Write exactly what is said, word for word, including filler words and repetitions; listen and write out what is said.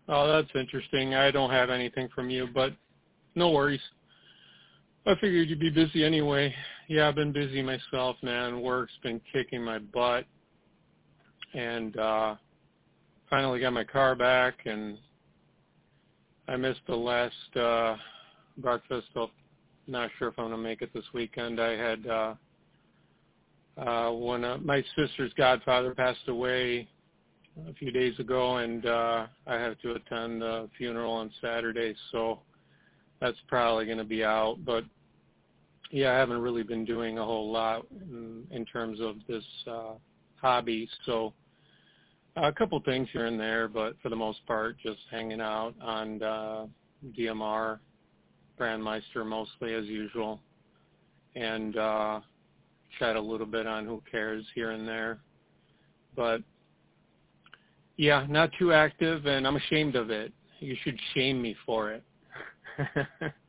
Oh, that's interesting. I don't have anything from you, but no worries. I figured you'd be busy anyway. Yeah, I've been busy myself, man. Work's been kicking my butt, and uh, finally got my car back, and I missed the last uh, breakfast. I'm not sure if I'm going to make it this weekend. I had uh, uh, when uh, my sister's godfather passed away a few days ago, and uh, I have to attend the funeral on Saturday, so that's probably going to be out. But yeah, I haven't really been doing a whole lot in, in terms of this uh, hobby. So a couple things here and there, but for the most part, just hanging out on uh, D M R, Grandmeister mostly as usual, and uh, chat a little bit on Who Cares here and there. But yeah, not too active, and I'm ashamed of it. You should shame me for it.